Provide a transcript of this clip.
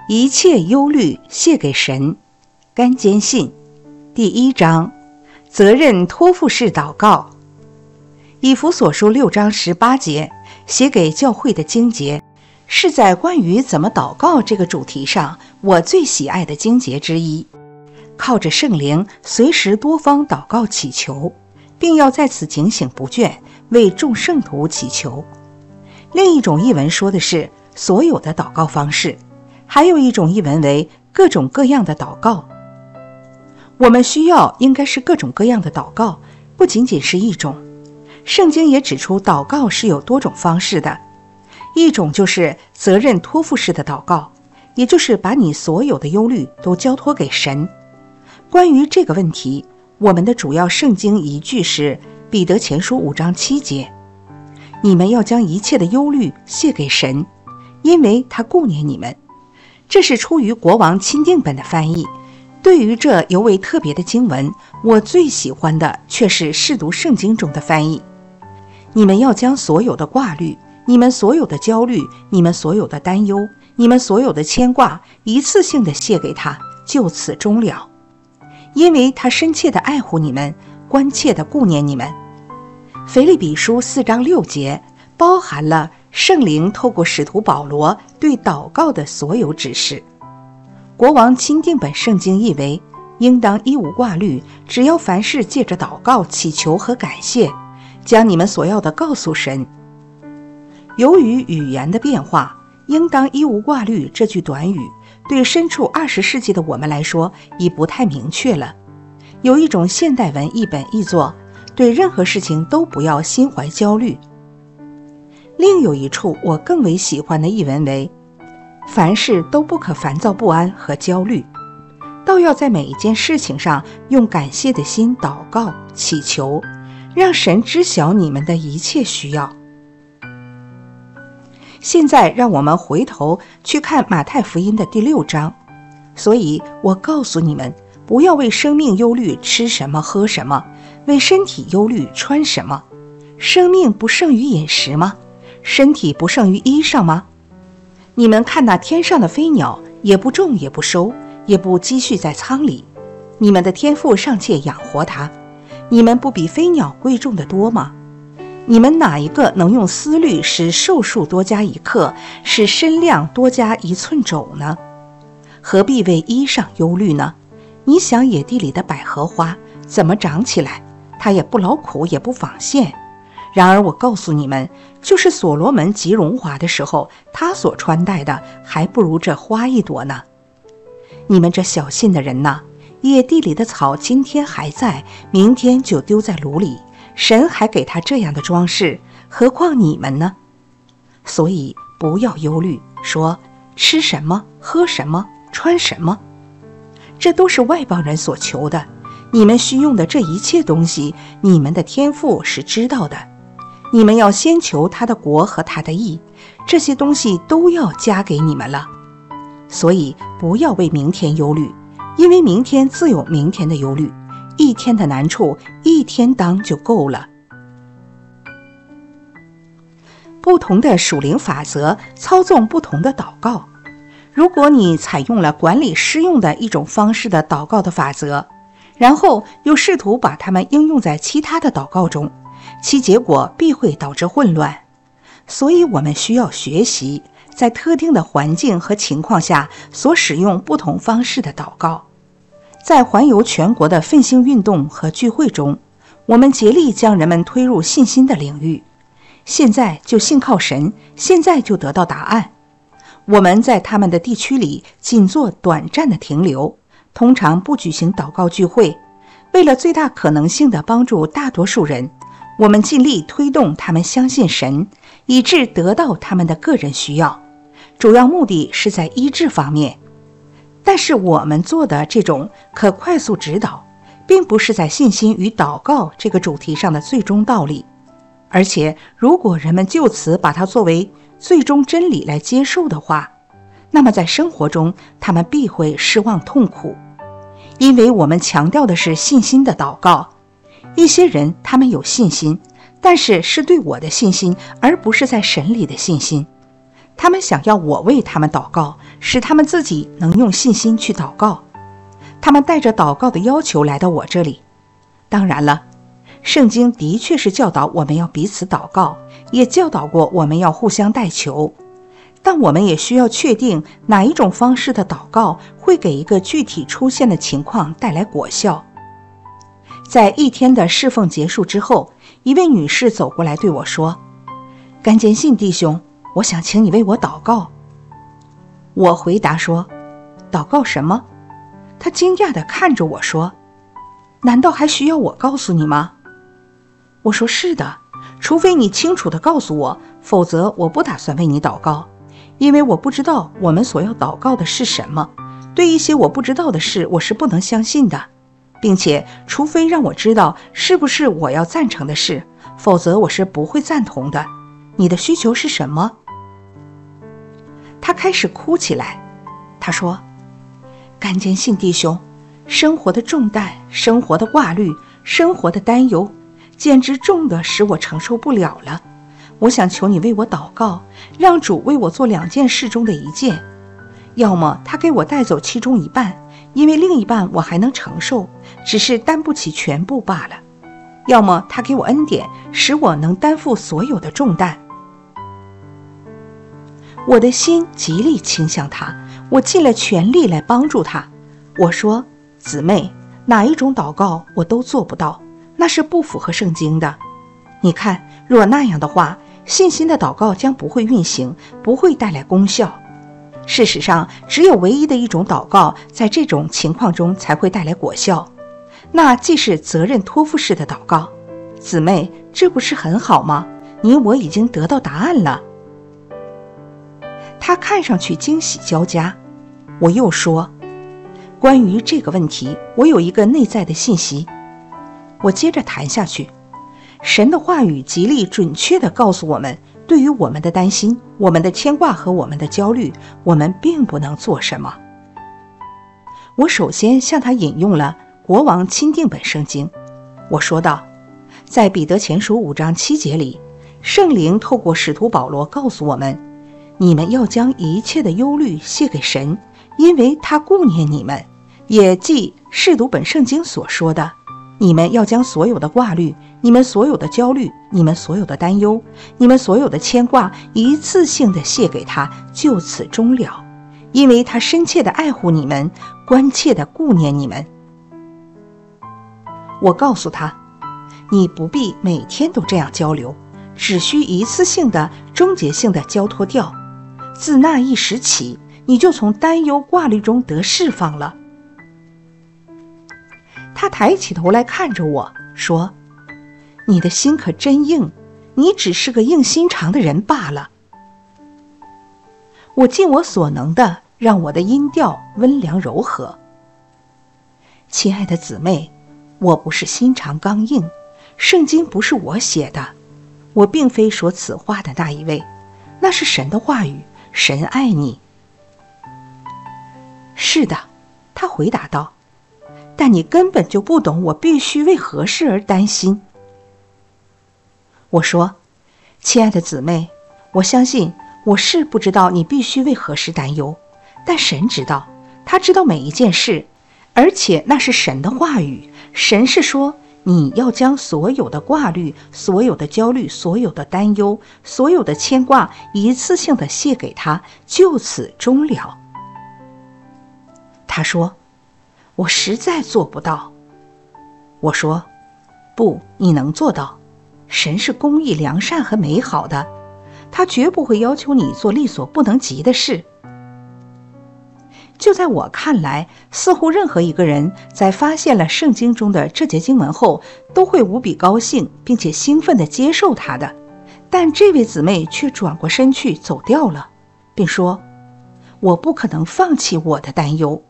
一切忧虑卸给神。甘坚信第1章，责任托付式祷告。以弗所书6章18节写给教会的经节，是在关于怎么祷告这个主题上我最喜爱的经节之一。靠着圣灵随时多方祷告祈求，并要在此警醒不倦，为众圣徒祈求。另一种译文说的是所有的祷告方式，还有一种译文为各种各样的祷告。我们需要应该是各种各样的祷告，不仅仅是一种。圣经也指出祷告是有多种方式的，一种就是责任托付式的祷告，也就是把你所有的忧虑都交托给神。关于这个问题，我们的主要圣经依据是彼得前书5章7节，你们要将一切的忧虑卸给神，因为他顾念你们。这是出于国王钦定本的翻译。对于这尤为特别的经文，我最喜欢的却是释读圣经中的翻译。你们要将所有的挂虑，你们所有的焦虑，你们所有的担忧，你们所有的牵挂，一次性的卸给他，就此终了。因为他深切的爱护你们，关切的顾念你们。腓立比书4章6节包含了圣灵透过使徒保罗对祷告的所有指示。国王钦定本圣经译为，应当一无挂虑，只要凡事借着祷告、祈求和感谢，将你们所要的告诉神。由于语言的变化，应当一无挂虑这句短语对身处20世纪的我们来说已不太明确了。有一种现代文译本译作，对任何事情都不要心怀焦虑。另有一处我更为喜欢的译文为，凡事都不可烦躁不安和焦虑，倒要在每一件事情上用感谢的心祷告祈求，让神知晓你们的一切需要。现在让我们回头去看马太福音的第6章。所以我告诉你们，不要为生命忧虑吃什么喝什么，为身体忧虑穿什么。生命不胜于饮食吗？身体不胜于衣裳吗？你们看那天上的飞鸟，也不种也不收，也不积蓄在仓里，你们的天父尚且养活它，你们不比飞鸟贵重的多吗？你们哪一个能用思虑使寿数多加1克，使身量多加1寸肘呢？何必为衣裳忧虑呢？你想野地里的百合花怎么长起来？它也不劳苦，也不纺线。然而我告诉你们，就是所罗门极荣华的时候，他所穿戴的还不如这花一朵呢。你们这小信的人哪，野地里的草今天还在，明天就丢在炉里，神还给他这样的装饰，何况你们呢？所以不要忧虑，说吃什么喝什么穿什么，这都是外邦人所求的。你们需用的这一切东西，你们的天父是知道的。你们要先求他的国和他的义，这些东西都要加给你们了。所以不要为明天忧虑，因为明天自有明天的忧虑，一天的难处一天当就够了。不同的属灵法则操纵不同的祷告。如果你采用了管理适用的一种方式的祷告的法则，然后又试图把它们应用在其他的祷告中，其结果必会导致混乱。所以我们需要学习在特定的环境和情况下所使用不同方式的祷告。在环游全国的奋兴运动和聚会中，我们竭力将人们推入信心的领域。现在就信靠神，现在就得到答案。我们在他们的地区里仅做短暂的停留，通常不举行祷告聚会。为了最大可能性地帮助大多数人，我们尽力推动他们相信神，以致得到他们的个人需要，主要目的是在医治方面。但是我们做的这种可快速指导，并不是在信心与祷告这个主题上的最终道理。而且如果人们就此把它作为最终真理来接受的话，那么在生活中他们必会失望痛苦。因为我们强调的是信心的祷告。一些人他们有信心，但是是对我的信心，而不是在神里的信心。 他们想要我为他们祷告，使他们自己能用信心去祷告。他们带着祷告的要求来到我这里。当然了，圣经的确是教导我们要彼此祷告，也教导过我们要互相代求。但我们也需要确定哪一种方式的祷告会给一个具体出现的情况带来果效。在一天的侍奉结束之后，一位女士走过来对我说：甘坚信弟兄，我想请你为我祷告。我回答说：祷告什么？她惊讶地看着我说：难道还需要我告诉你吗？我说：是的，除非你清楚地告诉我，否则我不打算为你祷告，因为我不知道我们所要祷告的是什么。对一些我不知道的事，我是不能相信的，并且除非让我知道是不是我要赞成的事，否则我是不会赞同的。你的需求是什么？他开始哭起来。他说：甘坚信弟兄，生活的重担，生活的挂虑，生活的担忧，简直重得使我承受不了了。我想求你为我祷告，让主为我做2件事中的1件，要么他给我带走其中一半，因为另一半我还能承受，只是担不起全部罢了；要么他给我恩典，使我能担负所有的重担。我的心极力倾向他，我尽了全力来帮助他。我说：姊妹，哪一种祷告我都做不到，那是不符合圣经的。你看，若那样的话，信心的祷告将不会运行，不会带来功效。事实上，只有唯一的一种祷告，在这种情况中才会带来果效，那既是责任托付式的祷告。姊妹，这不是很好吗？你我已经得到答案了。他看上去惊喜交加。我又说：关于这个问题，我有一个内在的信息。我接着谈下去，神的话语极力准确地告诉我们，对于我们的担心，我们的牵挂和我们的焦虑，我们并不能做什么。我首先向他引用了国王钦定本圣经。我说道，在彼得前书5章7节里，圣灵透过使徒保罗告诉我们，你们要将一切的忧虑卸给神，因为他顾念你们。也即试读本圣经所说的，你们要将所有的挂虑，你们所有的焦虑，你们所有的担忧，你们所有的牵挂，一次性的卸给他，就此终了，因为他深切的爱护你们，关切的顾念你们。我告诉他，你不必每天都这样交流，只需一次性的终结性的交托掉，自那一时起，你就从担忧挂虑中得释放了。他抬起头来看着我说，你的心可真硬，你只是个硬心肠的人罢了。我尽我所能的让我的音调温良柔和。亲爱的姊妹，我不是心肠刚硬，圣经不是我写的，我并非说此话的那一位，那是神的话语，神爱你。是的，他回答道，但你根本就不懂我必须为何事而担心。我说，亲爱的姊妹，我相信我是不知道你必须为何事担忧，但神知道，他知道每一件事，而且那是神的话语。神是说，你要将所有的挂虑，所有的焦虑，所有的担忧，所有的牵挂，一次性的卸给他，就此终了。他说，我实在做不到。我说，不，你能做到。神是公义、良善和美好的，他绝不会要求你做力所不能及的事。就在我看来，似乎任何一个人在发现了圣经中的这节经文后，都会无比高兴并且兴奋地接受它的。但这位姊妹却转过身去走掉了，并说，我不可能放弃我的担忧。